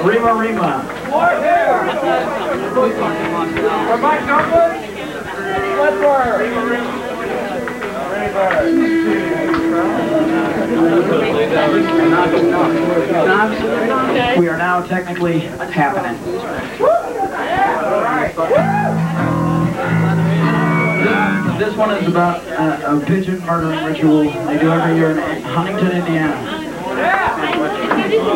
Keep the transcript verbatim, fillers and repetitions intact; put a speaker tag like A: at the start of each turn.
A: Rima Rima.
B: For Mike Norwood. Flipper. Rima Rima.
A: We are now technically happening. This, this one is about uh, a pigeon murdering ritual they do every year in Huntington, Indiana.